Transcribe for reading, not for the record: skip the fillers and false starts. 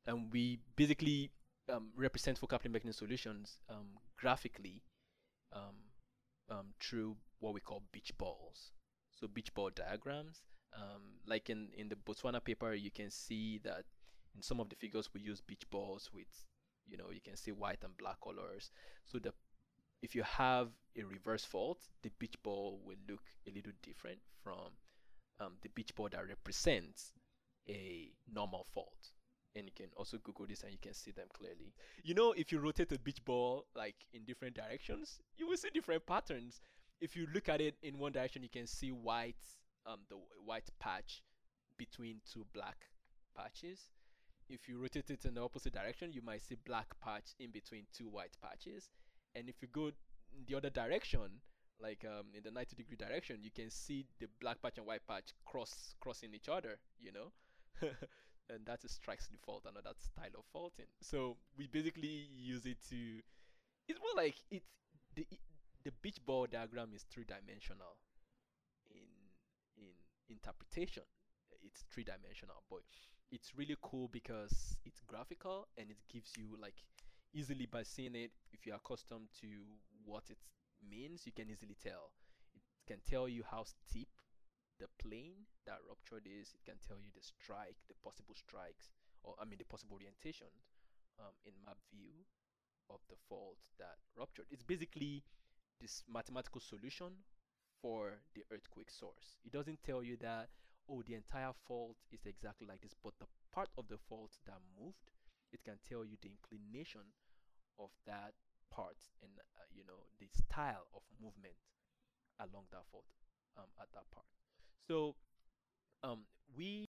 And we basically represent focal plane mechanism solutions graphically um, through what we call beach balls. So beach ball diagrams, like in the Botswana paper, you can see that in some of the figures we use beach balls with, you can see white and black colors. So if you have a reverse fault, the beach ball will look a little different from the beach ball that represents a normal fault. And you can also Google this and you can see them clearly. If you rotate a beach ball like in different directions, you will see different patterns. If you look at it in one direction, you can see the white patch between two black patches. If you rotate it in the opposite direction, you might see black patch in between two white patches. And if you go in the other direction, like in the 90-degree direction, you can see the black patch and white patch crossing each other. And that is strikes default, another style of faulting. So we basically use it to. It's more like the beach ball diagram is three-dimensional in interpretation. It's three-dimensional, but it's really cool because it's graphical and it gives you like easily by seeing it. If you're accustomed to what it means, you can easily tell. It can tell you how steep the plane that ruptured is. It can tell you the strike, the possible strikes, or I mean the possible orientation in map view of the fault that ruptured. It's basically this mathematical solution for the earthquake source. It doesn't tell you that, oh, the entire fault is exactly like this, but the part of the fault that moved, it can tell you the inclination of that part and the style of movement along that fault at that part. So um, we